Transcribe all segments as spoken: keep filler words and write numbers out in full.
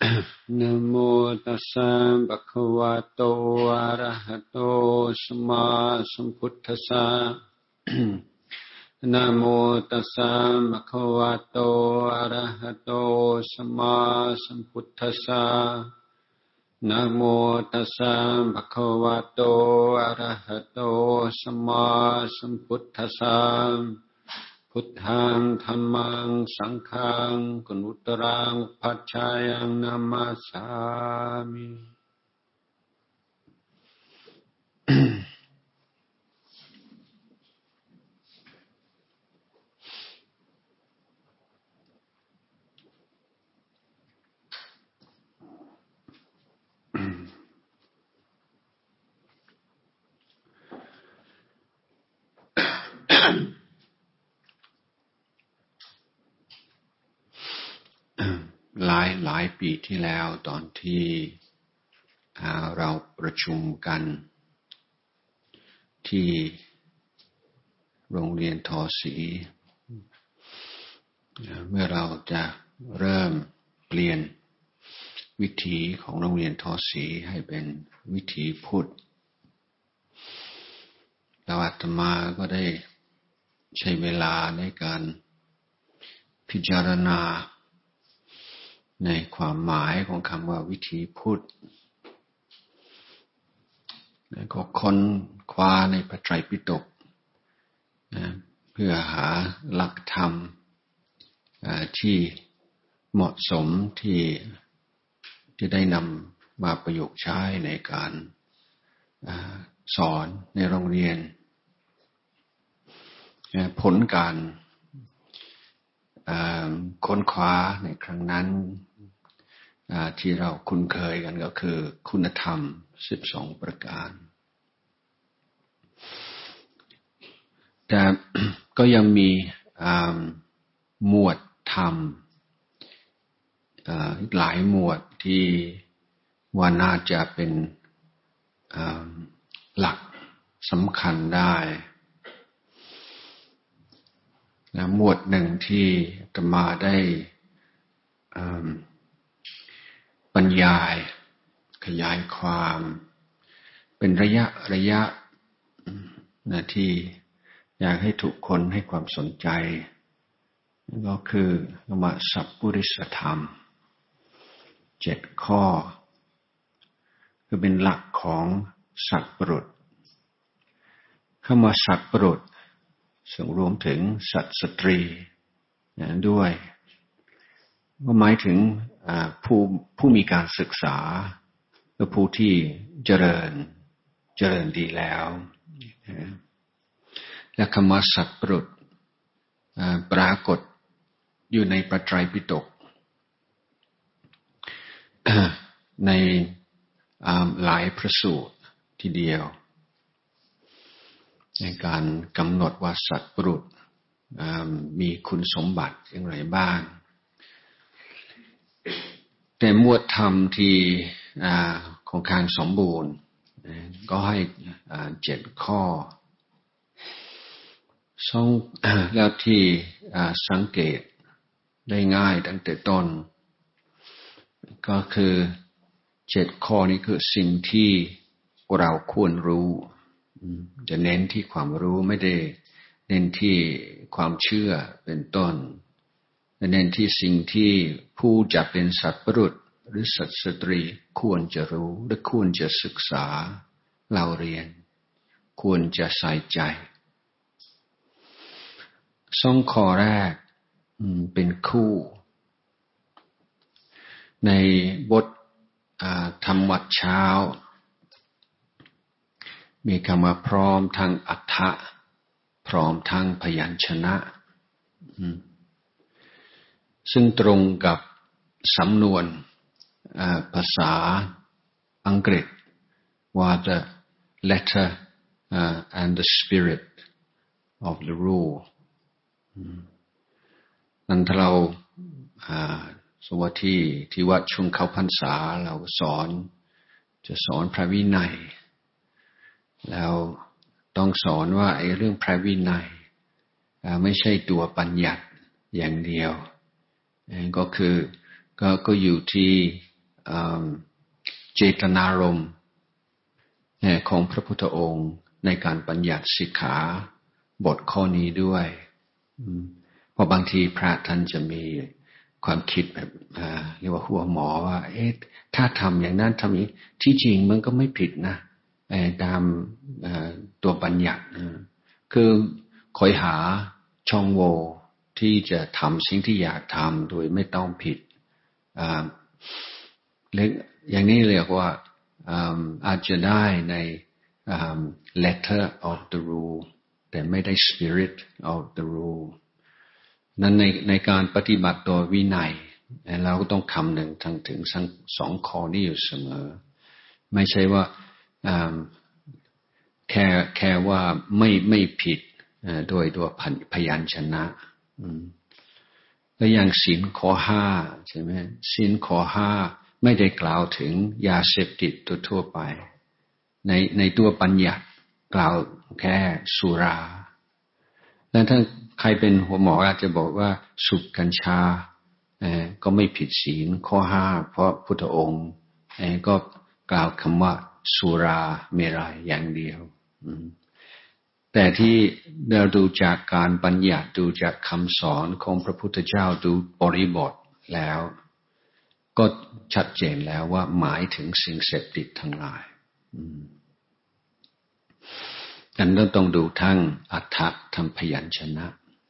นะโมตัสสะภะคะวะโตอะระหะโตสัมมาสัมพุทธัสสะนะโมตัสสะภะคะวะโตอะระหะโตสัมมาสัมพุทธัสสะนะโมตัสสะภะคะวะโตอะระหะโตสัมมาสัมพุทธัสสะพุทธังธัมมังสังฆังกุณุตรังปัจฉายังนามัสสามิหลายหลายปีที่แล้วตอนที่เราประชุมกันที่โรงเรียนทอศรีเมื่อเราจะเริ่มเปลี่ยนวิถีของโรงเรียนทอศรีให้เป็นวิถีพุทธแล้วอาตมาก็ได้ใช้เวลาในการพิจารณาในความหมายของคำว่าวิถีพุทธแล้วก็ค้นคว้าในพระไตรปิฎกนะเพื่อหาหลักธรรมที่เหมาะสมที่จะได้นำมาประยุกต์ใช้ในการสอนในโรงเรียนผลการค้นคว้าในครั้งนั้นที่เราคุ้นเคยกันก็คือคุณธรรมสิบสองประการแต่ก็ยังมีหมวดธรรมอีกหลายหมวดที่ว่าน่าจะเป็นหลักสำคัญได้นะหมวดหนึ่งที่อาตมาได้บรรยายขยายความเป็นระยะระยะนะที่อยากให้ทุกคนให้ความสนใจก็คือคำว่าสัพพุริสธรรมเจ็ดข้อคือเป็นหลักของสัตว์บุรุษคำว่าสัตว์บุรุษซึ่งรวมถึงสัตว์สตรีด้วยก็หมายถึงผู้ผู้มีการศึกษาหรือผู้ที่เจริญเจริญดีแล้วและคำว่าสัตว์บุรุษปรากฏอยู่ในพระไตรปิฎกในหลายพระสูตรทีเดียวในการกำหนดว่าสัตว์บุรุษมีคุณสมบัติอย่างไรบ้างแต่หมวดธรรมที่ของการสมบูรณ์ก็ให้เจ็ดข้อสองแล้วที่สังเกตได้ง่ายตั้งแต่ต้นก็คือเจ็ดข้อนี้คือสิ่งที่เราควรรู้จะเน้นที่ความรู้ไม่ได้เน้นที่ความเชื่อเป็นต้นแต่เน้นที่สิ่งที่ผู้จะเป็นสัตว์บุรุษหรือสัตว์สตรีควรจะรู้และควรจะศึกษาเล่าเรียนควรจะใส่ใจสองข้อแรกเป็นคู่ในบทธรรมวัดเช้ามีคำว่าพร้อมทั้งอรรถะพร้อมทั้งพยัญชนะซึ่งตรงกับสำนวนภาษาอังกฤษว่า the letter uh, and the spirit of the rule นั้นถ้าเราสมมติที่ที่วัดช่วงเข้าพรรษาเราสอนจะสอนพระวินัยแล้วต้องสอนว่าไอ้เรื่องพระวินัยไม่ใช่ตัวบัญญัติอย่างเดียวก็คือก็ก็อยู่ที่เจตนารมณ์ของพระพุทธองค์ในการบัญญัติสิกขาบทข้อนี้ด้วยเพราะบางทีพระท่านจะมีความคิดแบบเรียกว่าหัวหมอว่าเอ๊ะถ้าทำอย่างนั้นทำอย่างนี้ที่จริงมันก็ไม่ผิดนะตามตัวบัญญัติคือคอยหาช่องโหว่ที่จะทำสิ่งที่อยากทำโดยไม่ต้องผิดเล็กอย่างนี้เรียกว่าอาจจะได้ใน letter of the rule แต่ไม่ได้ spirit of the rule นั้นในในการปฏิบัติตัววินัยเราก็ต้องคำหนึ่งทั้งถึงสองข้อนี้อยู่เสมอไม่ใช่ว่าแค่แค่ว่าไม่ไม่ผิดโดยตัวพยัญชนะแล้วอย่างศีลข้อห้าใช่ไหมศีลข้อห้าไม่ได้กล่าวถึงยาเสพติดทั่วไปในในตัวบัญญัติกล่าวแค่สุราแล้วถ้าใครเป็นหัวหมออาจจะบอกว่าสูบกัญชาก็ไม่ผิดศีลข้อห้าเพราะพุทธองค์ก็กล่าวคำว่าสุราเมรัยอย่างเดียวแต่ที่เราดูจากการบัญญัติดูจากคำสอนของพระพุทธเจ้าดูบริบทแล้วก็ชัดเจนแล้วว่าหมายถึงสิ่งเสพติดทั้งหลายอันนั้นต้องดูทั้งอรรถะทั้งพยัญชนะ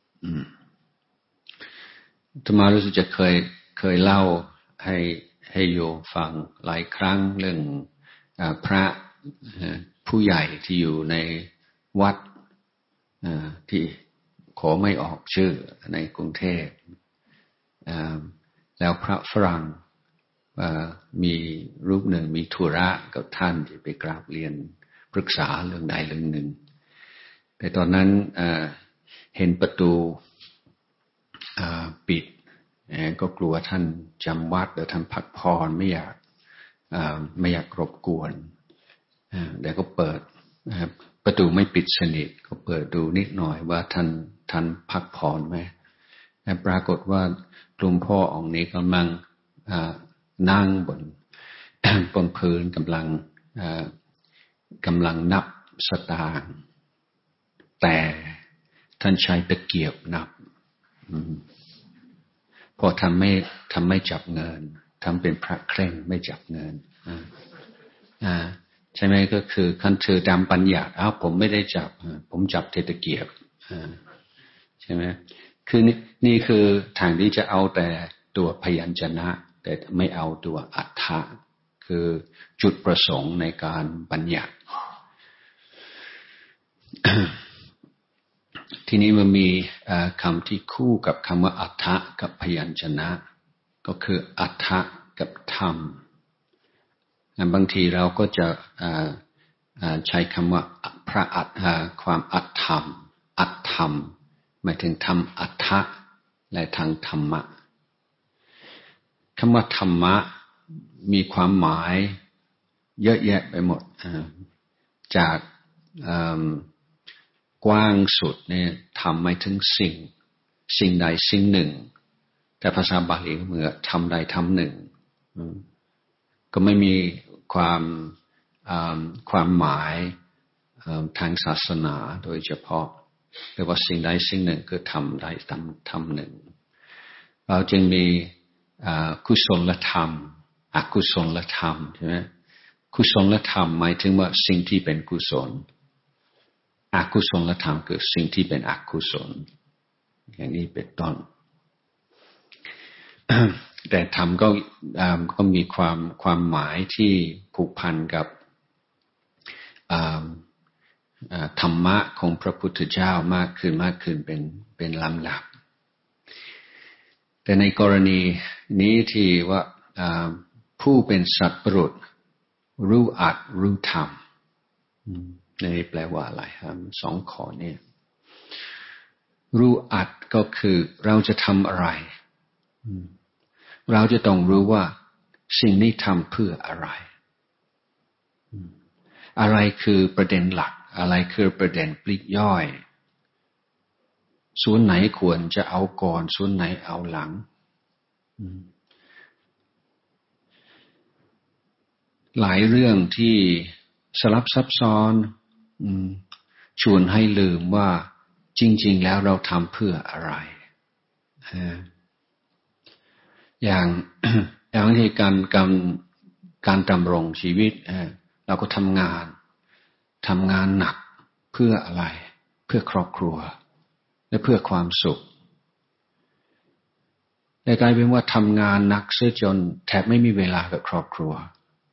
อาตมารู้สึกจะเคยเคยเล่าให้ให้โยมฟังหลายครั้งเรื่องพระผู้ใหญ่ที่อยู่ในวัดที่ขอไม่ออกชื่อในกรุงเทพแล้วพระฝรั่งมีรูปหนึ่งมีธุระกับท่านที่ไปกราบเรียนปรึกษาเรื่องใดเรื่องหนึ่งแต่ตอนนั้นเห็นประตูปิดก็กลัวท่านจำวัดหรือท่านพักผ่อนไม่อยากไม่อยากรบกวนแต่ก็เปิดประตูไม่ปิดสนิทก็เปิดดูนิดหน่อยว่าท่านท่านพักผ่อนไหมปรากฏว่าหลวงพ่อองค์นี้กำลังนั่งบนบนพื้นกำลังกำลังนับสตางค์แต่ท่านใช้ตะเกียบนับพอทำไม่ทำไม่จับเงินทำเป็นพระเคร่งไม่จับเงินอ่าใช่ไหมก็คือคันถือตามปัญญาอ้าวผมไม่ได้จับผมจับตะเกียบใช่ไหมคือนี่นี่คือทางที่จะเอาแต่ตัวพยัญชนะแต่ไม่เอาตัวอรรถะคือจุดประสงค์ในการบัญญัติ ทีนี้มันมีคำที่คู่กับคำว่าอรรถะกับพยัญชนะก็คืออรรถะกับธรรมบางทีเราก็จะใช้คำว่าพระอัตถะความอัตธรรมอัตธรรมหมายถึงธรรมอัตถะและทางธรรมะคำว่าธรรมะมีความหมายเยอะแยะไปหมดจากกว้างสุดเนี่ยทำหมายถึงสิ่งสิ่งใดสิ่งหนึ่งแต่ภาษาบาลีก็เหมือนทำใดทำหนึ่งก็ไม่มีความความหมายทางศาสนาโดยเฉพาะเรียกว่าสิ่งใดสิ่งหนึ่งคือทำใดทำทำหนึ่งเราจึงมีกุศลธรรมอกุศลธรรมใช่ไหมกุศลธรรมหมายถึงว่าสิ่งที่เป็นกุศลอกุศลธรรมคือสิ่งที่เป็นอกุศลอย่างนี้เป็นต้น แต่ธรรมก็ก็มีความความหมายที่ผูกพันกับธรรมะของพระพุทธเจ้ามากขึ้นมากขึ้นเป็นเป็นลำดับแต่ในกรณีนี้ที่ว่าผู้เป็นสัตว์ประหลาดรู้อัตรู้ธรรมนี่แปลว่าอะไรครับสองข้อนี้รู้อัตก็คือเราจะทำอะไรเราจะต้องรู้ว่าสิ่งนี้ทำเพื่ออะไรอะไรคือประเด็นหลักอะไรคือประเด็นปลีกย่อยส่วนไหนควรจะเอาก่อนส่วนไหนเอาหลังหลายเรื่องที่สลับซับซ้อนชวนให้ลืมว่าจริงๆแล้วเราทำเพื่ออะไรอย่างอย่างที่การการการดำรงชีวิตเราก็ทำงานทำงานหนักเพื่ออะไรเพื่อครอบครัวและเพื่อความสุขแต่กลายเป็นว่าทำงานหนักเสียจนแทบไม่มีเวลากับครอบครัว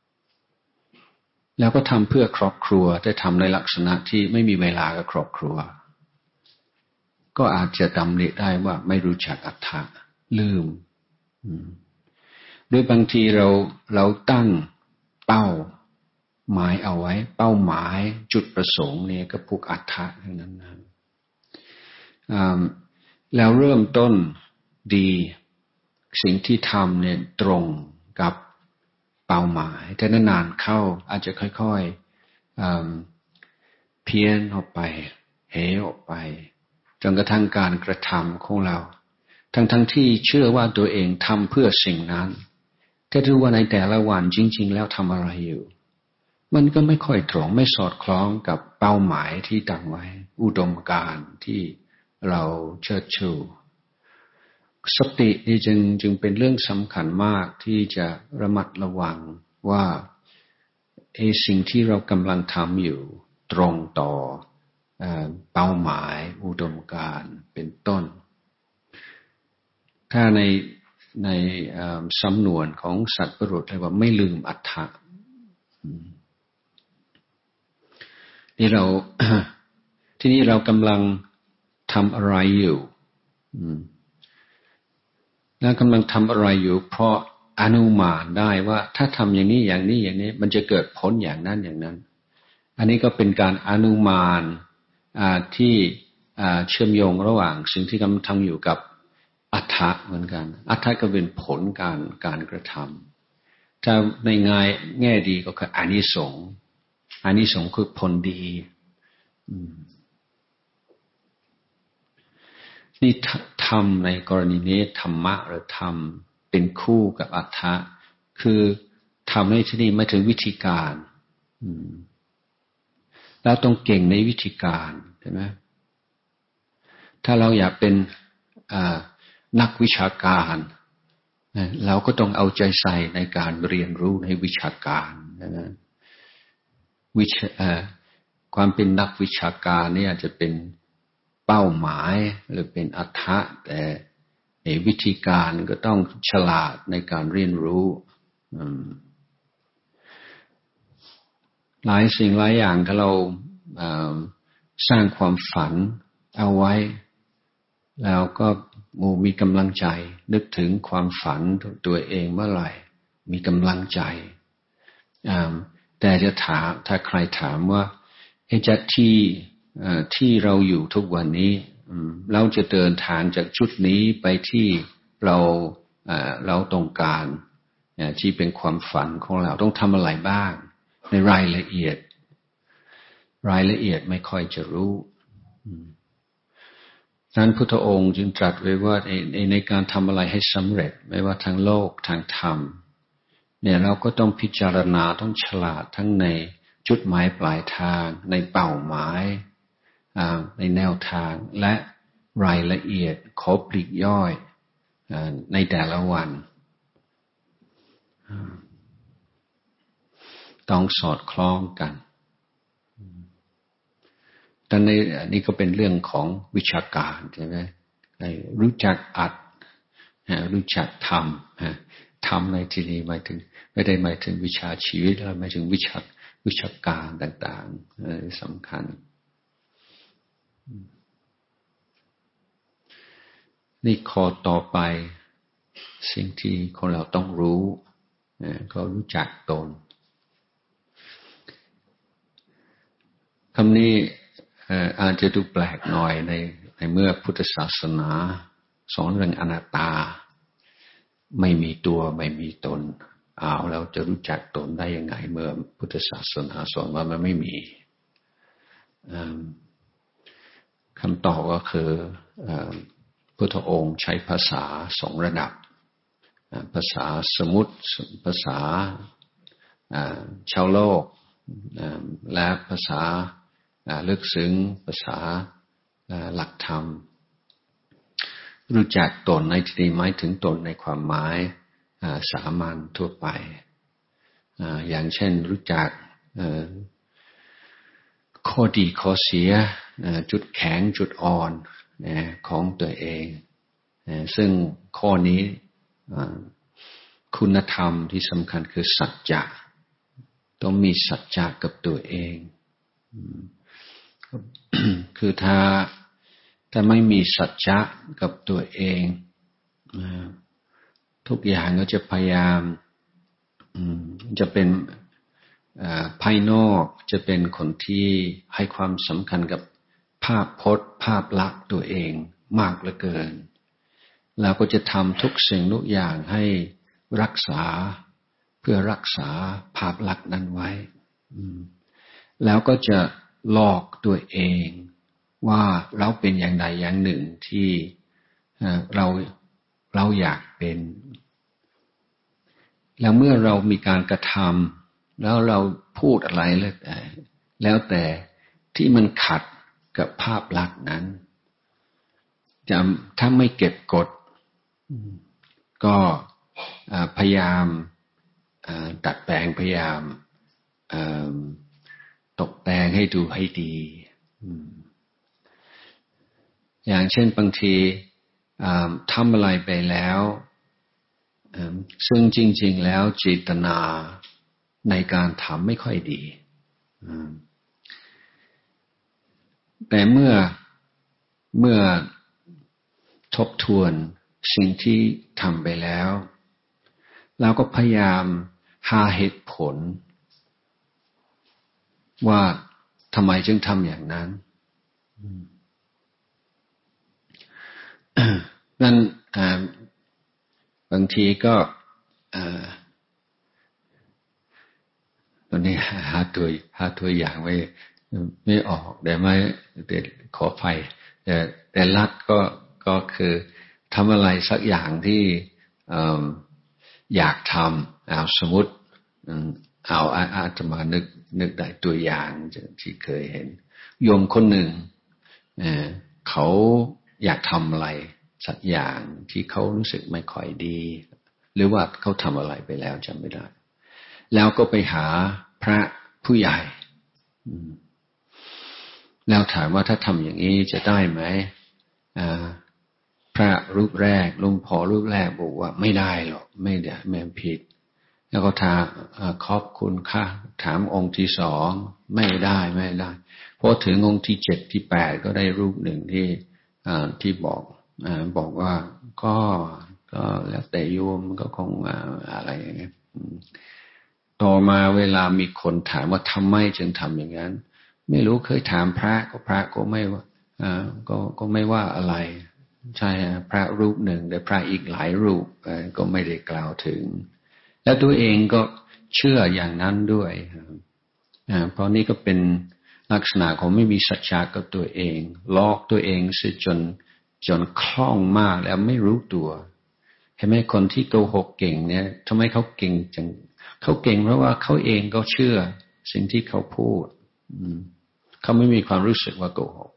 แล้วก็ทำเพื่อครอบครัวแต่ทำในลักษณะที่ไม่มีเวลากับครอบครัวก็อาจจะดำริได้ว่าไม่รู้จักอรรถะลืมหรือบางทีเราเราตั้งเป้าหมายเอาไว้เป้าหมายจุดประสงค์เนี่ยก็ผูกอรรถะทั้งนั้นนะแล้วเริ่มต้นดีสิ่งที่ทำเนี่ยตรงกับเป้าหมายแต่นานๆเข้าอาจจะค่อยๆเพี้ยนออกไปเหออกไปจนกระทั่งการกระทำของเราทั้งๆที่เชื่อว่าตัวเองทำเพื่อสิ่งนั้นแต่ดูว่าในแต่ละวันจริงๆแล้วทำอะไรอยู่มันก็ไม่ค่อยตรงไม่สอดคล้องกับเป้าหมายที่ตั้งไว้อุดมการณ์ที่เราเชิดชูสตินี่จึงจึงเป็นเรื่องสำคัญมากที่จะระมัดระวังว่าไอ้สิ่งที่เรากำลังทำอยู่ตรงต่อเป้าหมายอุดมการณ์เป็นต้นถ้าในในสำนวนของสัตว์ประหลาดเรียกว่าไม่ลืมอรรถะนี่เรา ที่นี่เรากำลังทำอะไรอยู่แล้วกำลังทำอะไรอยู่เพราะอนุมานได้ว่าถ้าทำอย่างนี้อย่างนี้อย่างนี้มันจะเกิดผลอย่างนั้นอย่างนั้นอันนี้ก็เป็นการอนุมานที่เชื่อมโยงระหว่างสิ่งที่กำลังทำอยู่กับอัตถะเหมือนกันอัตถะก็เป็นผลการการกระทำถ้าในง่ายแง่ดีก็คืออานิสงส์อานิสงส์คือผลดีนี่ทำในกรณีนี้ธรรมะหรือธรรมเป็นคู่กับอัตถะคือทำในที่นี้ไม่ถึงวิธีการเราต้องเก่งในวิธีการใช่ไหมถ้าเราอยากเป็นนักวิชาการเราก็ต้องเอาใจใส่ในการเรียนรู้ในวิชาการนะวิชาความเป็นนักวิชาการนี่อาจจะเป็นเป้าหมายหรือเป็นอัตถะแต่วิธีการก็ต้องฉลาดในการเรียนรู้หลายสิ่งหลายอย่างถ้าเราสร้างความฝันเอาไว้แล้วก็มีกำลังใจนึกถึงความฝันตัวเองเมื่อไหร่มีกำลังใจแต่จะถามถ้าใครถามว่าจากที่ที่เราอยู่ทุกวันนี้เราจะเดินทางจากจุดนี้ไปที่เราเราต้องการที่เป็นความฝันของเราต้องทำอะไรบ้างในรายละเอียดรายละเอียดไม่ค่อยจะรู้นั้นพุทธองค์จึงตรัสไว้ว่าในในการทำอะไรให้สำเร็จไม่ว่าทางโลกทางธรรมเนี่ยเราก็ต้องพิจารณาต้องฉลาดทั้งในจุดหมายปลายทางในเป้าหมายในแนวทางและรายละเอียดขอปลีกย่อยในแต่ละวันต้องสอดคล้องกันแต่ในนี่ก็เป็นเรื่องของวิชาการใช่ไหมรู้จักอัดรู้จักทำทำในที่นี้หมายถึงไม่ได้หมายถึงวิชาชีวิตแล้วหมายถึงวิชาวิชาการต่างๆสำคัญนี่ข้อต่อไปสิ่งที่คนเราต้องรู้ก็รู้จักตนคำนี้อาจจะดูแปลกหน่อยในในเมื่อพุทธศาสนาสอนเรื่องอนัตตาไม่มีตัวไม่มีตนเอาแล้วจะรู้จักตนได้ยังไงเมื่อพุทธศาสนาสอนว่ามันไม่มีคำตอบก็คือพุทธองค์ใช้ภาษาสองระดับภาษาสมมุติภาษาชาวโลกและภาษาลึกซึ้งภาษาหลักธรรมรู้จักตนในที่นี้หมายถึงตนในความหมายสามัญทั่วไปอย่างเช่นรู้จักข้อดีข้อเสียจุดแข็งจุดอ่อนของตัวเองซึ่งข้อนี้คุณธรรมที่สำคัญคือสัจจะต้องมีสัจจะกับตัวเองคือถ้าถ้าไม่มีสัจจะกับตัวเองทุกอย่างก็จะพยายามจะเป็นภายนอกจะเป็นคนที่ให้ความสำคัญกับภาพพจน์ภาพลักษณ์ตัวเองมากเหลือเกินแล้วก็จะทำทุกสิ่งทุกอย่างให้รักษาเพื่อรักษาภาพลักษณ์นั้นไว้แล้วก็จะหลอกตัวเองว่าเราเป็นอย่างใดอย่างหนึ่งที่เราเราอยากเป็นแล้วเมื่อเรามีการกระทำแล้วเราพูดอะไรแล้วแต่แล้วแต่ที่มันขัดกับภาพลักษณ์นั้นจะถ้าไม่เก็บกดก็พยายามดัดแปลงพยายามตกแต่งให้ดูให้ดีอย่างเช่นบางทีทำอะไรไปแล้วซึ่งจริงๆแล้วเจตนาในการทำไม่ค่อยดีแต่เมื่อเมื่อทบทวนสิ่งที่ทำไปแล้วเราก็พยายามหาเหตุผลว่าทำไมจึงทำอย่างนั้นนั่นบางทีก็ตอนนี้หาตัวหาตัวอย่างไม่ไม่ออกแต่ไม่แต่ขออภัยแต่แต่ลัดก็ก็คือทำอะไรสักอย่างที่อยากทำเอาสมมติเอาอาจจะมานึกนึกได้ตัวอย่างที่เคยเห็นโยมคนหนึ่งเขาอยากทำอะไรสักอย่างที่เขารู้สึกไม่ค่อยดีหรือว่าเขาทำอะไรไปแล้วจำไม่ได้แล้วก็ไปหาพระผู้ใหญ่แล้วถามว่าถ้าทำอย่างนี้จะได้ไหมพระรูปแรกหลวงพ่อรูปแรกบอกว่าไม่ได้หรอกไม่ได้แม่ผิดแล้วก็ถามขอบคุณค่ะถามองค์ที่สองไม่ได้ไม่ได้พอถึงองค์ที่เจ็ดที่แปดก็ได้รูปหนึ่งที่ที่บอกบอกว่าก็ก็แล้วแต่โยมก็คงอะไรอย่างเงี้ยต่อมาเวลามีคนถามว่าทำไมจึงทำอย่างนั้นไม่รู้เคยถามพระก็พระก็ไม่ว่าก็ก็ไม่ว่าอะไรใช่พระรูปหนึ่งแต่พระอีกหลายรูปก็ไม่ได้กล่าวถึงและตัวเองก็เชื่ออย่างนั้นด้วยเพราะนี่ก็เป็นลักษณะของไม่มีสัจจะกับตัวเองลอกตัวเองซะจนจนคล่องมากแล้วไม่รู้ตัวเห็นไหมคนที่โกหกเก่งเนี่ยทำไมเขาเก่งจังเขาเก่งเพราะว่าเขาเองก็เชื่อสิ่งที่เขาพูดเขาไม่มีความรู้สึกว่าโกหก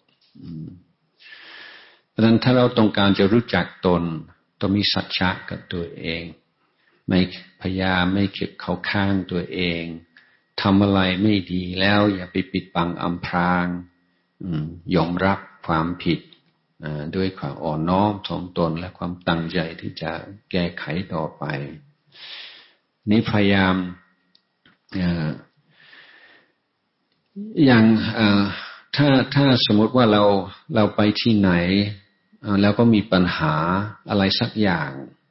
เพราะฉะนั้นถ้าเราต้องการจะรู้จักตนต้องมีสัจจะกับตัวเองไม่พยายามไม่เก็บเข้าข้างตัวเองทำอะไรไม่ดีแล้วอย่าไปปิดบังอำพรางยอมรับความผิดด้วยความอ่อนน้อมถ่อมตนและความตั้งใจที่จะแก้ไขต่อไปนี้พยายามอย่างถ้าถ้าสมมติว่าเราเราไปที่ไหนแล้วก็มีปัญหาอะไรสักอย่าง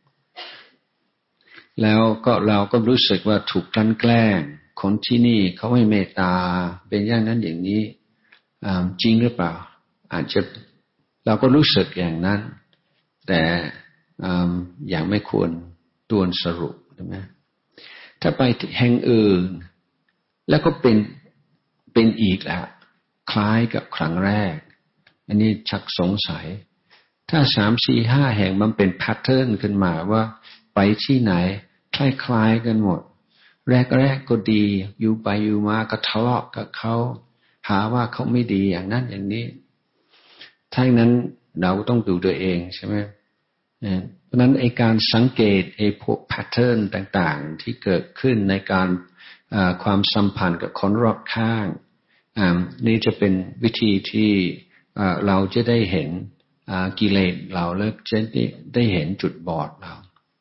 แล้วก็เราก็รู้สึกว่าถูกกลั่นแกล้งคนที่นี่เขาไม่เมตตาเป็นอย่างนั้นอย่างนี้จริงหรือเปล่าอาจจะเราก็รู้สึกอย่างนั้นแต่อย่างไม่ควรด่วนสรุปใช่ไหมถ้าไปแห่งอื่นแล้วก็เป็นเป็นอีกแล้วคล้ายกับครั้งแรกอันนี้ชักสงสัยถ้าสามสี่ห้าแห่งมันเป็นแพทเทิร์นขึ้นมาว่าไปที่ไหนคล้ายๆกันหมดแรกๆก็ดีอยู่ไปอยู่มาก็ทะเลาะกับเขาหาว่าเขาไม่ดีอย่างนั้นอย่างนี้ถ้าอย่างนั้นเราต้องดูตัวเองใช่ไหมเพราะนั้นไอ้การสังเกตไอ้พวกแพทเทิร์นต่างๆที่เกิดขึ้นในการความสัมพันธ์กับคนรอบข้างนี่จะเป็นวิธีที่เราจะได้เห็นกิเลสเราแล้วจะได้เห็นจุดบอดเรา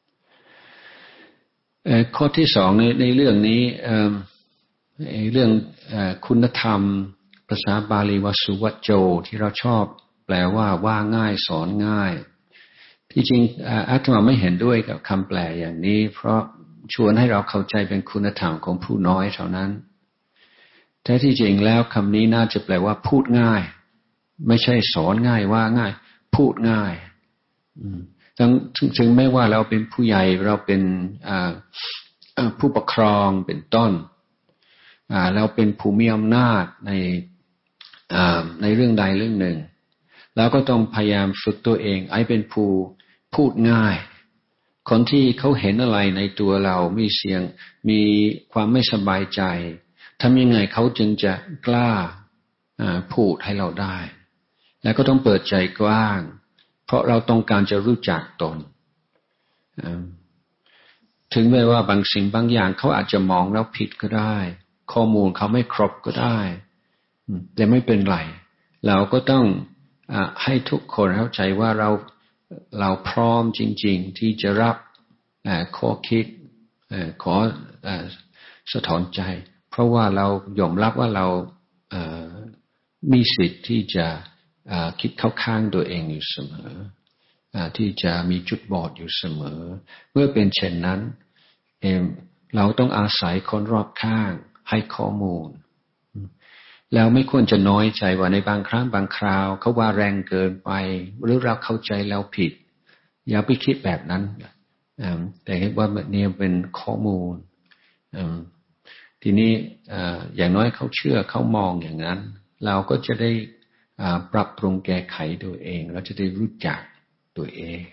ข้อที่สองในในเรื่องนี้เรื่องคุณธรรมภาษาบาลีวสุวัจโจที่เราชอบแปลว่าว่าง่ายสอนง่ายที่จริงอาตมาไม่เห็นด้วยกับคำแปลอย่างนี้เพราะชวนให้เราเข้าใจเป็นคุณธรรมของผู้น้อยเท่านั้นแท้ที่จริงแล้วคำนี้น่าจะแปลว่าพูดง่ายไม่ใช่สอนง่ายว่าง่ายพูดง่ายถึงถึงแม้ว่าเราเป็นผู้ใหญ่เราเป็นผู้ปกครองเป็นต้นเราเป็นผู้มีอำนาจในในเรื่องใดเรื่องหนึ่งเราก็ต้องพยายามฝึกตัวเองให้เป็นผู้พูดง่ายคนที่เขาเห็นอะไรในตัวเรามีเสียงมีความไม่สบายใจทำยังไงเขาจึงจะกล้าพูดให้เราได้แล้วก็ต้องเปิดใจกว้างเพราะเราต้องการจะรู้จักตนถึงแม้ว่าบางสิ่งบางอย่างเขาอาจจะมองแล้วผิดก็ได้ข้อมูลเขาไม่ครบก็ได้แต่ไม่เป็นไรเราก็ต้องให้ทุกคนเข้าใจว่าเราเราพร้อมจริงๆที่จะรับข้อคิดขอสะท้อนใจเพราะว่าเรายอมรับว่าเรามีสิทธิ์ที่จะคิดเข้าข้างตัวเองอยู่เสมอที่จะมีจุดบอดอยู่เสมอเมื่อเป็นเช่นนั้นเราต้องอาศัยคนรอบข้างให้ข้อมูลแล้วไม่ควรจะน้อยใจว่าในบางครั้งบางคราวเขาว่าแรงเกินไปหรือเราเข้าใจแล้วผิดอย่าไปคิดแบบนั้นแต่คิดว่าเนี่ยเป็นข้อมูลทีนี้อย่างน้อยเขาเชื่อเขามองอย่างนั้นเราก็จะได้ปรับปรุงแก้ไขตัวเองเราจะได้รู้จักตัวเอง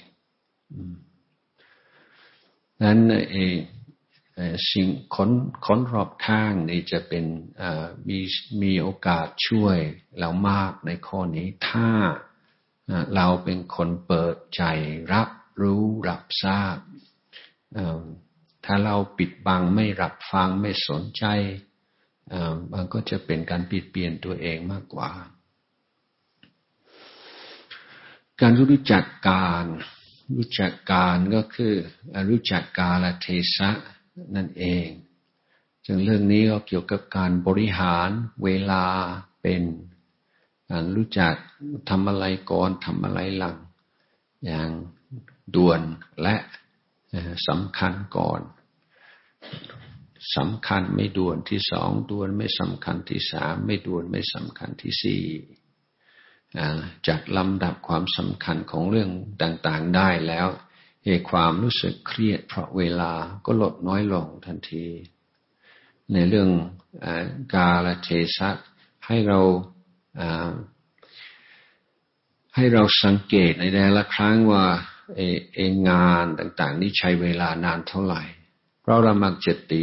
นั้นเอสิ่งคนคนรอบข้างนี่จะเป็นมีมีโอกาสช่วยเรามากในข้อนี้ถ้าเราเป็นคนเปิดใจรับรู้รับทราบถ้าเราปิดบังไม่รับฟังไม่สนใจมันก็จะเป็นการปิดเปลี่ยนตัวเองมากกว่าการรู้จักการรู้จักการก็คือรู้จักกาลเทศะนั่นเองซึ่งเรื่องนี้ก็เกี่ยวกับการบริหารเวลาเป็นการรู้จักทำอะไรก่อนทำอะไรหลังอย่างด่วนและสำคัญก่อนสำคัญไม่ด่วนที่สองด่วนไม่สำคัญที่สามไม่ด่วนไม่สำคัญที่สี่จัดลำดับความสำคัญของเรื่องต่างๆได้แล้วเหตุความรู้สึกเครียดเพราะเวลาก็ลดน้อยลงทันทีในเรื่องกาลเทศะให้เราให้เราสังเกตในแต่ละครั้งว่าเองงานต่างๆนี่ใช้เวลานานเท่าไหร่เพราะเรามักจะตี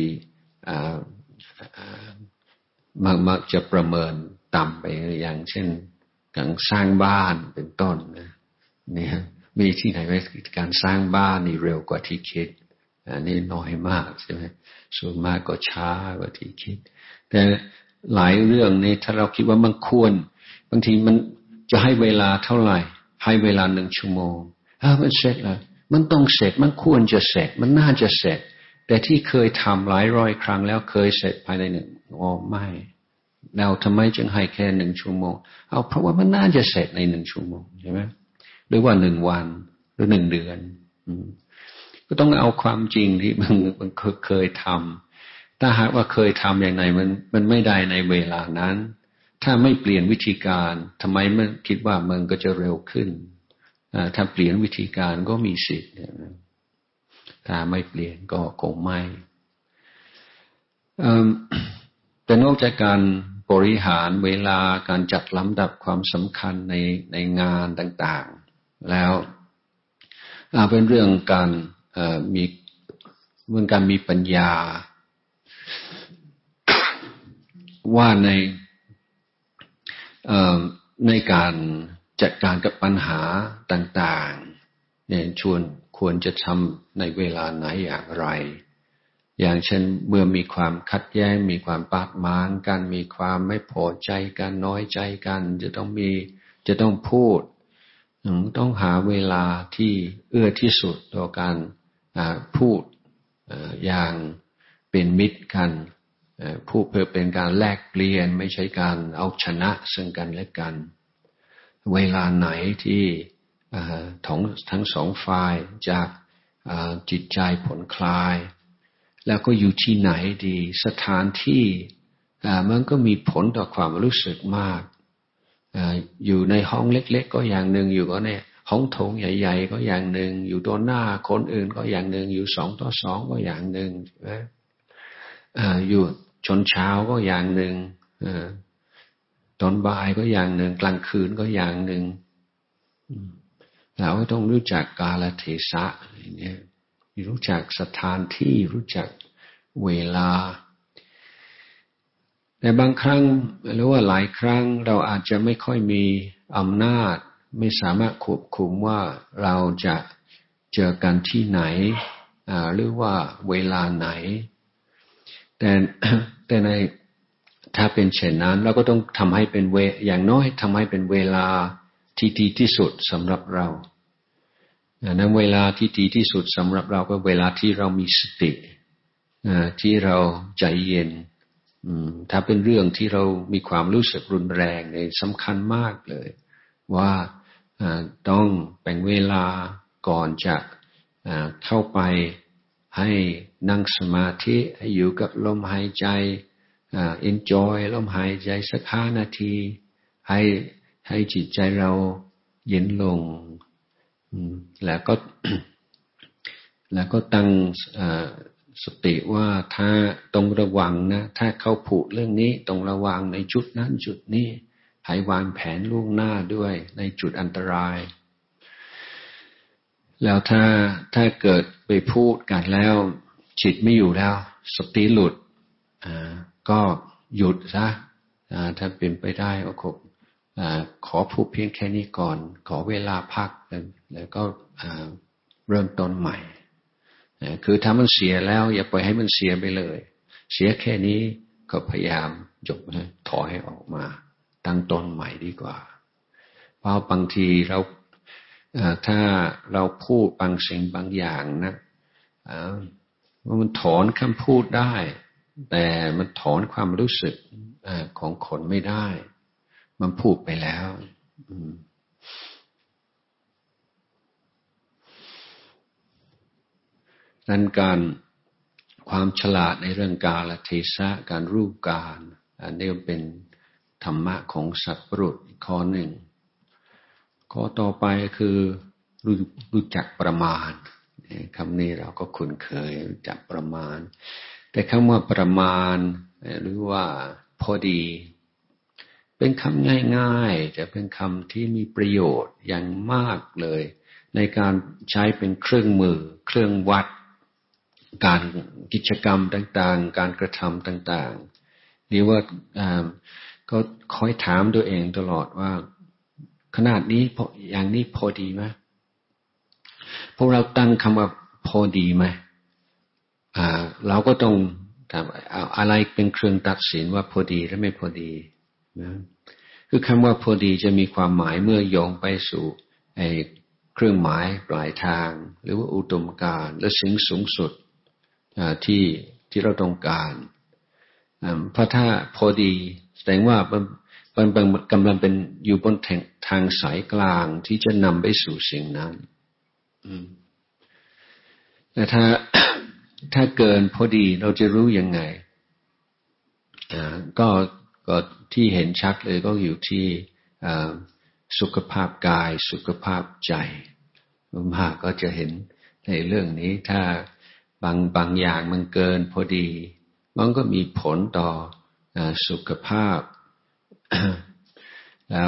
มักมักจะประเมินต่ำไปอย่างเช่นการสร้างบ้านเป็นต้นนะเนี่ยมีที่ไหนไหมการสร้างบ้านนี่เร็วกว่าที่คิดอันนี้น้อยมากใช่ไหมส่วนมากก็ช้ากว่าที่คิดแต่หลายเรื่องนี้ถ้าเราคิดว่ามันควรบางทีมันจะให้เวลาเท่าไหร่ให้เวลาหนึ่งชั่วโมงอ้าวมันเสร็จแล้วมันต้องเสร็จมันควรจะเสร็จมันน่าจะเสร็จแต่ที่เคยทำหลายร้อยครั้งแล้วเคยเสร็จภายในหนึ่งอ๋อไม่เราทำไมจึงให้แค่หนึ่งชั่วโมงเอาเพราะว่ามันน่าจะเสร็จในหนึ่งชั่วโมงใช่ไหมหรือว่าหนึ่งวันหรือหนึ่งเดือนก็ต้องเอาความจริงที่มันมันเคยทำถ้าหากว่าเคยทำอย่างไรมันมันไม่ได้ในเวลานั้นถ้าไม่เปลี่ยนวิธีการทำไมมันคิดว่ามันก็จะเร็วขึ้นถ้าเปลี่ยนวิธีการก็มีสิทธิ์ถ้าไม่เปลี่ยนก็คงไม่แต่นอกจากการบริหารเวลาการจัดลำดับความสำคัญในในงานต่างๆแล้วเป็นเรื่องการมีเรื่องการมีปัญญาว่าในในการจัดการกับปัญหาต่างๆเนี่ยชวนควรจะทำในเวลาไหนอย่างไรอย่างเช่นเมื่อมีความขัดแย้งมีความบาดหมางกันมีความไม่พอใจกันน้อยใจกันจะต้องมีจะต้องพูดต้องหาเวลาที่เอื้อที่สุดต่อการพูดอย่างเป็นมิตรกันพูดเพื่อเป็นการแลกเปลี่ยนไม่ใช่การเอาชนะซึ่งกันและกันเวลาไหนที่ทั้งทั้งสองฝ่ายจากจิตใจผ่อนคลายแล้วก็อยู่ที่ไหนดีสถานที่มันก็มีผลต่อความรู้สึกมากอยู่ในห้องเล็กๆก็อย่างหนึ่งอยู่ก็ในห้องโถงใหญ่ๆก็อย่างหนึ่งอยู่ต่อหน้าคนอื่นก็อย่างหนึ่งอยู่สองต่อสองก็อย่างหนึ่งอยู่ชนเช้าก็อย่างหนึ่งตอนบ่ายก็อย่างหนึ่งกลางคืนก็อย่างหนึ่งเราต้องรู้จักกาลเทศะเนี่ยรู้จักสถานที่รู้จักเวลาแต่บางครั้งหรือว่าหลายครั้งเราอาจจะไม่ค่อยมีอำนาจไม่สามารถควบคุมว่าเราจะเจอกันที่ไหนหรือว่าเวลาไหนแต่แต่ในถ้าเป็นเช่นนั้นเราก็ต้องทำให้เป็นเวอย่างน้อยทำให้เป็นเวลาที่ดีที่สุดสำหรับเรานั้นเวลาที่ดีที่สุดสำหรับเราก็เวลาที่เรามีสติที่เราใจเย็นถ้าเป็นเรื่องที่เรามีความรู้สึกรุนแรงเนี่ยสำคัญมากเลยว่าต้องแบ่งเวลาก่อนจะเข้าไปให้นั่งสมาธิให้อยู่กับลมหายใจ enjoy ลมหายใจสักห้านาทีให้ให้จิตใจเราเย็นลงแล้วก็ แล้วก็ตั้งสติว่าถ้าต้องระวังนะถ้าเขาผูกเรื่องนี้ต้องระวังในจุดนั้นจุดนี้ให้วางแผนล่วงหน้าด้วยในจุดอันตรายแล้วถ้าถ้าเกิดไปพูดกันแล้วจิตไม่อยู่แล้วสติหลุดก็หยุดซะถ้าเป็นไปได้ก็ขอพูดเพียงแค่นี้ก่อนขอเวลาพักแล้วก็เริ่มต้นใหม่คือถ้ามันเสียแล้วอย่าปล่อยให้มันเสียไปเลยเสียแค่นี้ก็พยายามจบถอยให้ออกมาตั้งต้นใหม่ดีกว่าเพราะบางทีเราถ้าเราพูดบางสิ่งบางอย่างนะมันถอนคำพูดได้แต่มันถอนความรู้สึกของคนไม่ได้มันพูดไปแล้วนั้นการความฉลาดในเรื่องกาลเทศะการรู้การอันนี้เป็นธรรมะของสัตว์ประหลาดข้อหนึ่งข้อต่อไปคือรู้รู้จักประมาณคำนี้เราก็คุ้นเคยรู้จักประมาณแต่คำว่าประมาณหรือว่าพอดีเป็นคำง่ายๆจะเป็นคำที่มีประโยชน์อย่างมากเลยในการใช้เป็นเครื่องมือเครื่องวัดการกิจกรรมต่างๆการกระทำต่างๆนี่ว่าก็คอยถามตัวเองตลอดว่าขนาดนี้อย่างนี้พอดีไหมพวกเราตั้งคำว่าพอดีไหมเราก็ต้องถามอะไรเป็นเครื่องตัดสินว่าพอดีหรือไม่พอดีนะคือคำว่าพอดีจะมีความหมายเมื่อโยงไปสู่ไอ้เครื่องหมายปลายทางหรือว่าอุดมการณ์และสิ่งสูงสุดที่ที่เราต้องการเพราะถ้าพอดีแสดงว่ามันมันกำลังเป็นอยู่บนทางสายกลางที่จะนำไปสู่สิ่งนั้นแต่ถ้าถ้าเกินพอดีเราจะรู้ยังไงก็ก็ที่เห็นชัดเลยก็อยู่ที่สุขภาพกายสุขภาพใจมากก็จะเห็นในเรื่องนี้ถ้าบางบางอย่างมันเกินพอดีมันก็มีผลต่อสุขภาพแล้ว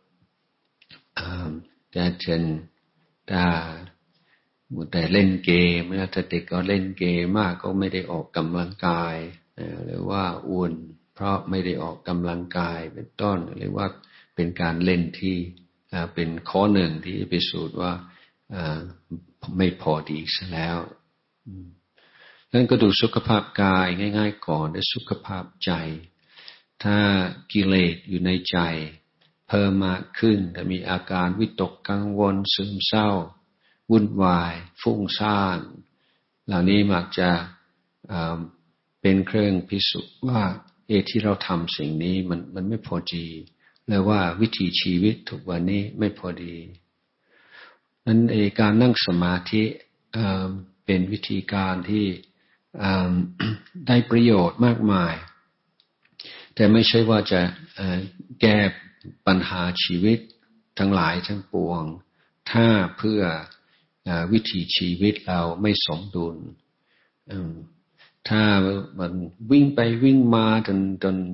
แต่เช่นถ้าแต่เล่นเกมถ้าเด็กก็เล่นเกมมากก็ไม่ได้ออกกำลังกายหรือว่าอ้วนเพราะไม่ได้ออกกำลังกายเป็นต้นหรือว่าเป็นการเล่นที่เป็นข้อหนึ่งที่พิสูจน์ว่าไม่พอดีซะแล้วนั่นก็ดูสุขภาพกายง่ายๆก่อนและสุขภาพใจถ้ากิเลสอยู่ในใจเพิ่มมากขึ้นจะมีอาการวิตกกังวลซึมเศร้าวุ่นวายฟุ้งซ่านเหล่านี้มักจะเป็นเครื่องพิสูจน์ว่าเอที่เราทำสิ่งนี้มันมันไม่พอดีหรือว่าวิถีชีวิตทุกวันนี้ไม่พอดีนั้นเอการนั่งสมาธิเป็นวิธีการที่ได้ประโยชน์มากมายแต่ไม่ใช่ว่าจะแก้ปัญหาชีวิตทั้งหลายทั้งปวงถ้าเพื่อวิถีชีวิตเราไม่สมดุลถ้ามันวิ่งไปวิ่งมาจนจน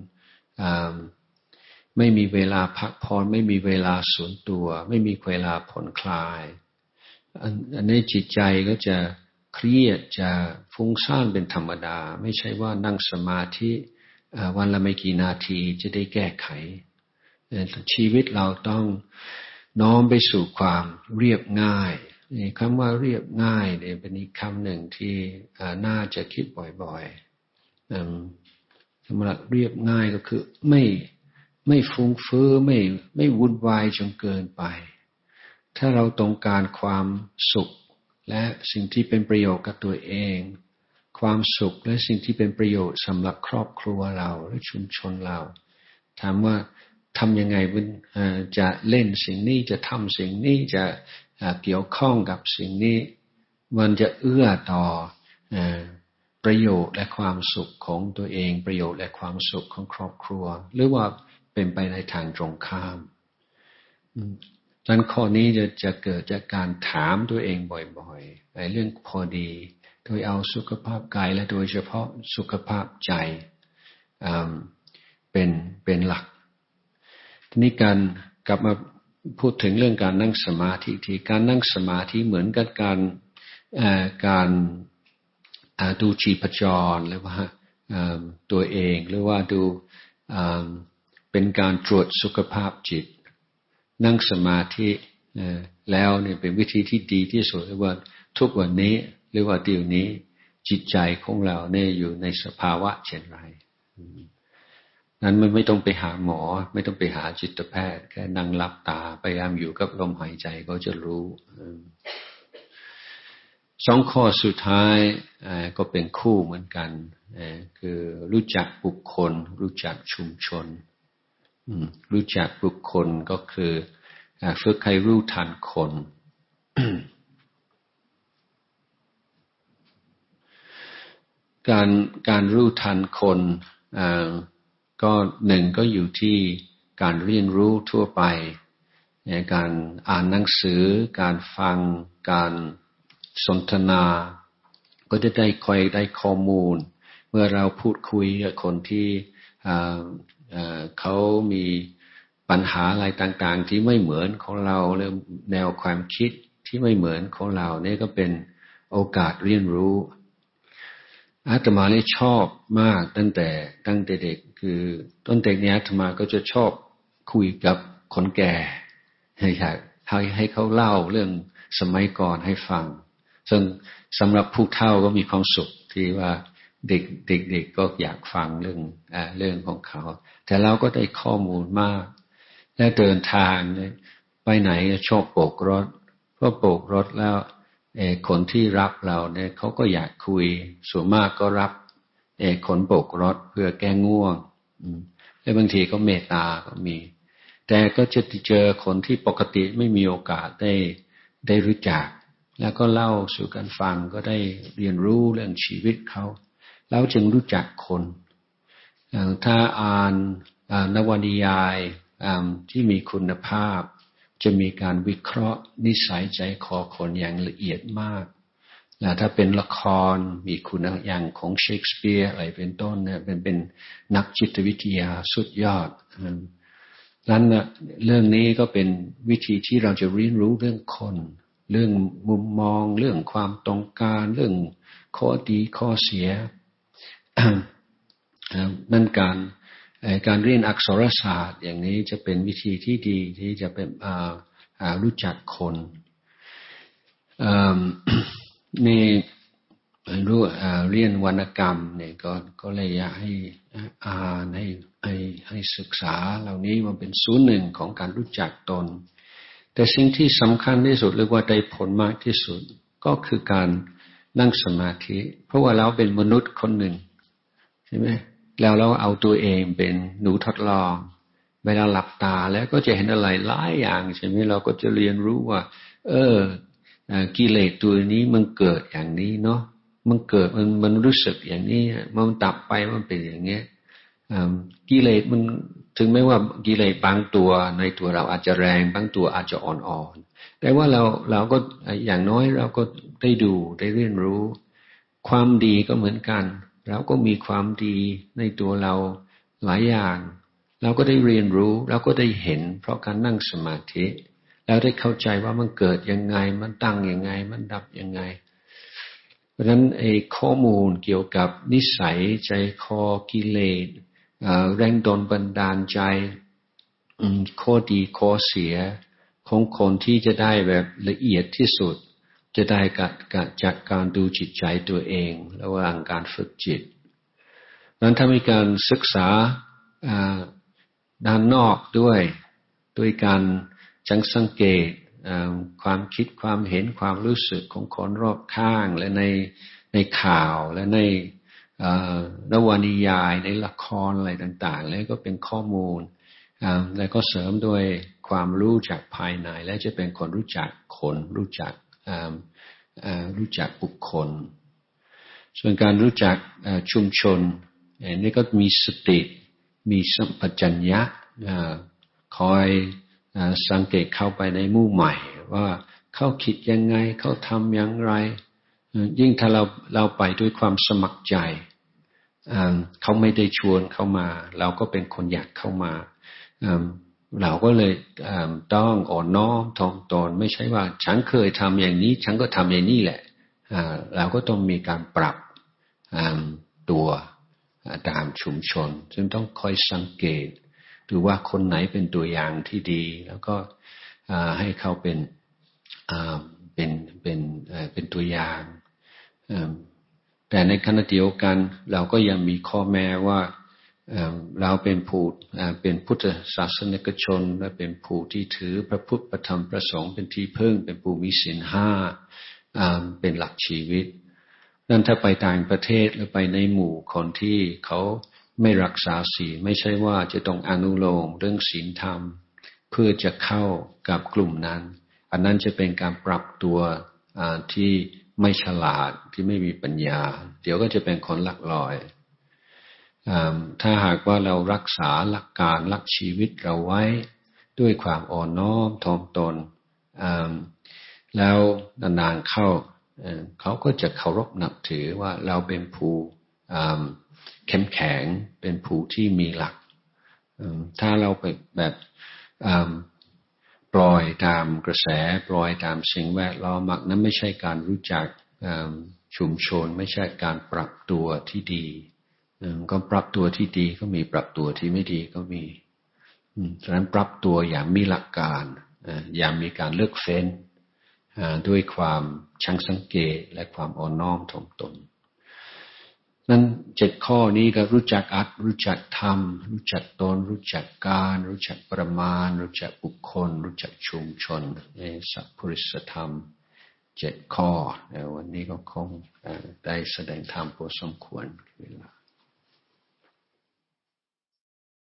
ไม่มีเวลาพักผ่อนไม่มีเวลาส่วนตัวไม่มีเวลาผ่อนคลายอันนี้จิตใจก็จะเครียดจะฟุ้งซ่านเป็นธรรมดาไม่ใช่ว่านั่งสมาธิวันละไม่กี่นาทีจะได้แก้ไขชีวิตเราต้องน้อมไปสู่ความเรียบง่ายคำว่าเรียบง่ายเนี่ยเป็นอีกคำหนึ่งที่น่าจะคิดบ่อยๆคำว่าเรียบง่ายก็คือไม่ไม่ฟุ้งเฟ้อไม่ไม่วุ่นวายจนเกินไปถ้าเราต้องการความสุขและสิ่งที่เป็นประโยชน์กับตัวเองความสุขและสิ่งที่เป็นประโยชน์สำหรับครอบครัวเราและชุมชนเราถามว่าทำยังไงจะเล่นสิ่งนี้จะทำสิ่งนี้จะเกี่ยวข้องกับสิ่งนี้มันจะเอื้อต่อประโยชน์และความสุขของตัวเองประโยชน์และความสุขของครอบครัวหรือว่าเป็นไปในทางตรงข้ามดังนั้นข้อนี้จะจะเกิดจากการถามตัวเองบ่อยๆในเรื่องพอดีโดยเอาสุขภาพกายและโดยเฉพาะสุขภาพใจเป็นเป็นหลักทีนี้การกลับมาพูดถึงเรื่องการนั่งสมาธิที่การนั่งสมาธิเหมือนกับการการดูชีพจรหรือว่าตัวเองหรือว่าดูเป็นการตรวจสุขภาพจิตนั่งสมาธิแล้วเนี่ยเป็นวิธีที่ดีที่สุดว่าทุกวันนี้หรือว่าเดี๋ยวนี้จิตใจของเราเนี่ยอยู่ในสภาวะเช่นไรนั้นมันไม่ต้องไปหาหมอไม่ต้องไปหาจิตแพทย์แค่นั่งหลับตาพยายามอยู่กับลมหายใจก็จะรู้สองข้อสุดท้ายก็เป็นคู่เหมือนกันคือรู้จักบุคคลรู้จักชุมชนรู้จักบุคคลก็คือฝึกให้รู้ทันคน การการรู้ทันคนก็หนึ่งก็อยู่ที่การเรียนรู้ทั่วไปการอ่านหนังสือการฟังการสนทนาก็จะได้คอยได้ข้อมูลเมื่อเราพูดคุยกับคนที่เขามีปัญหาอะไรต่างๆที่ไม่เหมือนของเราหรือแนวความคิดที่ไม่เหมือนของเราเนี่ยก็เป็นโอกาสเรียนรู้อาตมาเนี่ยชอบมากตั้งแต่ตั้งแต่เด็กคือต้นเด็กเนี่ยอาตมาก็จะชอบคุยกับคนแก่ให้ให้ให้เขาเล่าเรื่องสมัยก่อนให้ฟังซึ่งสำหรับผู้เฒ่าก็มีความสุขที่ว่าเด็กเด็กๆก็อยากฟังเรื่องอ่าเรื่องของเขาแต่เราก็ได้ข้อมูลมากและเดินทางเนี่ยไปไหนชอบโบกรถเพราะโบกรถแล้วเออคนที่รับเราเนี่ยเขาก็อยากคุยส่วนมากก็รับเออคนโบกรถเพื่อแก้ง่วงและบางทีก็เมตตาก็มีแต่ก็จะเจอคนที่ปกติไม่มีโอกาสได้ได้รู้จักแล้วก็เล่าสู่กันฟังก็ได้เรียนรู้เรื่องชีวิตเขาแล้วจึงรู้จักคนถ้าอ่านนวนิยายที่มีคุณภาพจะมีการวิเคราะห์นิสัยใจคอคนอย่างละเอียดมากและถ้าเป็นละครมีคุณอย่างของเชคสเปียร์อะไรเป็นต้นเนี่ยเป็นเป็นนักจิตวิทยาสุดยอดนั้นเรื่องนี้ก็เป็นวิธีที่เราจะเรียนรู้เรื่องคนเรื่องมุมมองเรื่องความต้องการเรื่องข้อดีข้อเสียนั่นการการเรียนอักษรศาสตร์อย่างนี้จะเป็นวิธีที่ดีที่จะเป็นรู้จักคนนี่รู้เรียนวรรณกรรมเนี่ยก็ก็เลยอยากให้อ่านให้ให้ให้ศึกษาเหล่านี้มันเป็นส่วนหนึ่งของการรู้จักตนแต่สิ่งที่สำคัญที่สุดเรียกว่าได้ผลมากที่สุดก็คือการนั่งสมาธิเพราะว่าเราเป็นมนุษย์คนหนึ่งใช่ไหมแล้วเราเอาตัวเองเป็นหนูทดลองเวลาหลับตาแล้วก็จะเห็นอะไรหลายอย่างใช่ไหมเราก็จะเรียนรู้ว่าเออกิเลสตัวนี้มันเกิดอย่างนี้เนาะมันเกิดมันมันรู้สึกอย่างนี้มันดับไปมันเป็นอย่างเงี้ยกิเลสมันถึงแม้ว่ากิเลสบางตัวในตัวเราอาจจะแรงบางตัวอาจจะอ่อนๆแต่ว่าเราเราก็อย่างน้อยเราก็ได้ดูได้เรียนรู้ความดีก็เหมือนกันเราก็มีความดีในตัวเราหลายอย่างเราก็ได้เรียนรู้เราก็ได้เห็นเพราะการนั่งสมาธิแล้วได้เข้าใจว่ามันเกิดยังไงมันตั้งยังไงมันดับยังไงเพราะฉะนั้นไอ้ข้อมูลเกี่ยวกับนิสัยใจคอกิเลสแรงดลบันดาลใจข้อดีข้อเสียของคนที่จะได้แบบละเอียดที่สุดจะได้จากการดูจิตใจตัวเองระหว่างการฝึกจิตนั้นถ้ามีการศึกษาด้านนอกด้วยด้วยการจังสังเกตความคิดความเห็นความรู้สึกของคนรอบข้างและในในข่าวและในนวนิยายในละครอะไรต่างๆแล้วก็เป็นข้อมูลแล้วก็เสริมด้วยความรู้จากภายในและจะเป็นคนรู้จักคนรู้จักรู้จักบุคคลส่วนการรู้จักชุมชนนี่ก็มีสติมีสัมปชัญญะคอยสังเกตเข้าไปในหมู่ใหม่ว่าเขาคิดยังไงเขาทำอย่างไรยิ่งถ้าเราเราไปด้วยความสมัครใจเขาไม่ได้ชวนเข้ามาเราก็เป็นคนอยากเข้ามาเราก็เลยต้องอ่อนน้อมถ่อมตนไม่ใช่ว่าฉันเคยทำอย่างนี้ฉันก็ทำอย่างนี้แหละเราก็ต้องมีการปรับตัวตามชุมชนซึ่งต้องคอยสังเกตดูว่าคนไหนเป็นตัวอย่างที่ดีแล้วก็ให้เขาเป็นเป็นเป็นเป็นตัวอย่างแต่ในขณะเดียวกันเราก็ยังมีข้อแม้ว่าเราเป็นผู้เป็นพุทธศาสนิกชนและเป็นผู้ที่ถือพระพุทธพระธรรมพระสงฆ์เป็นที่พึ่งเป็นผู้มีศีลห้าเป็นหลักชีวิตนั้นถ้าไปต่างประเทศหรือไปในหมู่คนที่เขาไม่รักษาศีลไม่ใช่ว่าจะต้องอนุโลมเรื่องศีลธรรมเพื่อจะเข้ากับกลุ่มนั้นอันนั้นจะเป็นการปรับตัวที่ไม่ฉลาดที่ไม่มีปัญญาเดี๋ยวก็จะเป็นคนลักลอยถ้าหากว่าเรารักษาหลักการหลักชีวิตเราไว้ด้วยความอ่อนน้อมถ่อมตนแล้วนานๆเข้าเขาก็จะเคารพนับถือว่าเราเป็นผู้เข้มแข็งเป็นผู้ที่มีหลักถ้าเราไปแบบปล่อยตามกระแสปล่อยตามสิ่งแวดล้อมมักนั้นไม่ใช่การรู้จักชุมชนไม่ใช่การปรับตัวที่ดีก็ปรับตัวที่ดีก็มีปรับตัวที่ไม่ดีก็มีฉะนั้นปรับตัวอย่างมีหลักการอย่างมีการเลือกเฟ้นด้วยความช่างสังเกตและความอ่อนน้อมถ่อมตนนั้นเจ็ดข้อนี้ก็รู้จักอัตรู้จักธรรมรู้จักตนรู้จักการรู้จักประมาณรู้จักบุคคลรู้จักชุมชนในสัพพุริสธรรมเจ็ดข้อวันนี้ก็คงได้แสดงธรรมพอสมควรเว